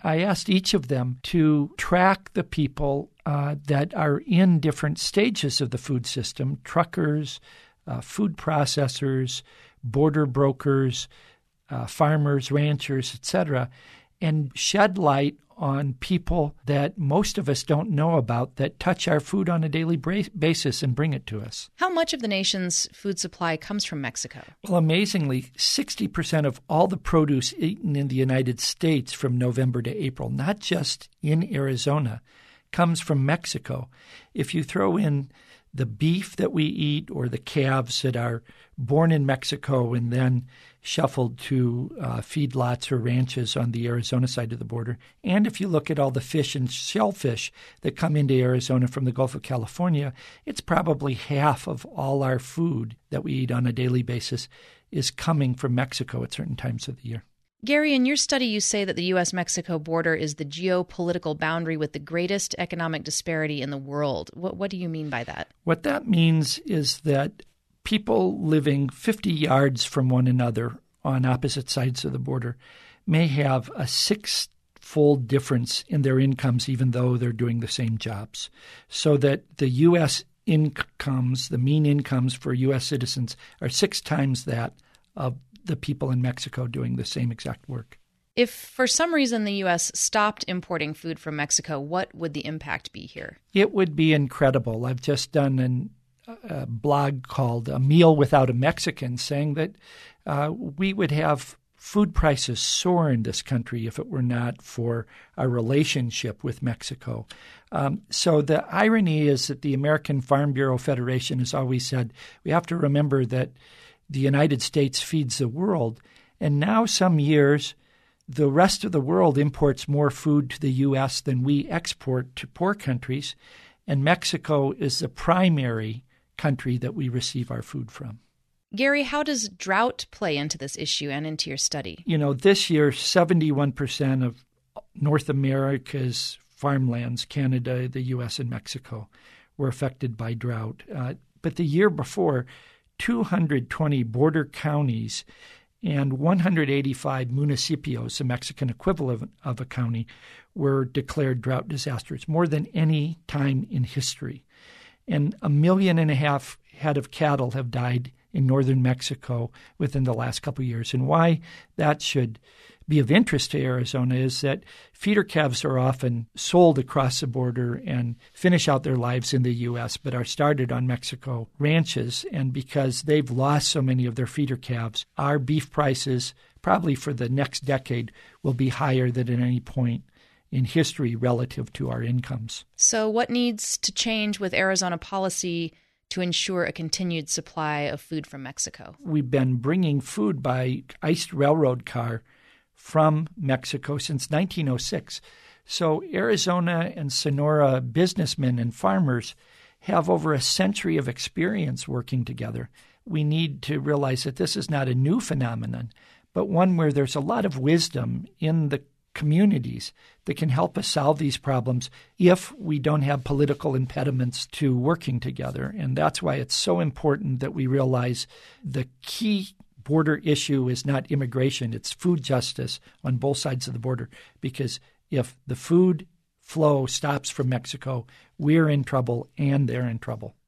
I asked each of them to track the people that are in different stages of the food system, truckers, food processors, border brokers, farmers, ranchers, etc., and shed light on people that most of us don't know about that touch our food on a daily basis and bring it to us. How much of the nation's food supply comes from Mexico? Well, amazingly, 60% of all the produce eaten in the United States from November to April, not just in Arizona, comes from Mexico. If you throw in the beef that we eat or the calves that are born in Mexico and then shuffled to feedlots or ranches on the Arizona side of the border. And if you look at all the fish and shellfish that come into Arizona from the Gulf of California, it's probably half of all our food that we eat on a daily basis is coming from Mexico at certain times of the year. Gary, in your study, you say that the U.S.-Mexico border is the geopolitical boundary with the greatest economic disparity in the world. What do you mean by that? What that means is that people living 50 yards from one another on opposite sides of the border may have a six-fold difference in their incomes, even though they're doing the same jobs. So that the U.S. incomes, the mean incomes for U.S. citizens, are 6 times that of the people in Mexico doing the same exact work. If for some reason the U.S. stopped importing food from Mexico, what would the impact be here? It would be incredible. I've just done a blog called A Meal Without a Mexican, saying that we would have food prices soar in this country if it were not for our relationship with Mexico. So the irony is that the American Farm Bureau Federation has always said we have to remember that the United States feeds the world, and now some years the rest of the world imports more food to the U.S. than we export to poor countries, and Mexico is the primary country that we receive our food from. Gary, how does drought play into this issue and into your study? You know, this year, 71% of North America's farmlands, Canada, the U.S., and Mexico, were affected by drought. But the year before, 220 border counties and 185 municipios, the Mexican equivalent of a county, were declared drought disasters, more than any time in history. And 1.5 million head of cattle have died in northern Mexico within the last couple of years. And why that should be of interest to Arizona is that feeder calves are often sold across the border and finish out their lives in the U.S., but are started on Mexico ranches. And because they've lost so many of their feeder calves, our beef prices probably for the next decade will be higher than at any point in history relative to our incomes. So what needs to change with Arizona policy to ensure a continued supply of food from Mexico? We've been bringing food by iced railroad car from Mexico since 1906. So Arizona and Sonora businessmen and farmers have over a century of experience working together. We need to realize that this is not a new phenomenon, but one where there's a lot of wisdom in the communities that can help us solve these problems if we don't have political impediments to working together. And that's why it's so important that we realize the key border issue is not immigration, it's food justice on both sides of the border. Because if the food flow stops from Mexico, we're in trouble and they're in trouble.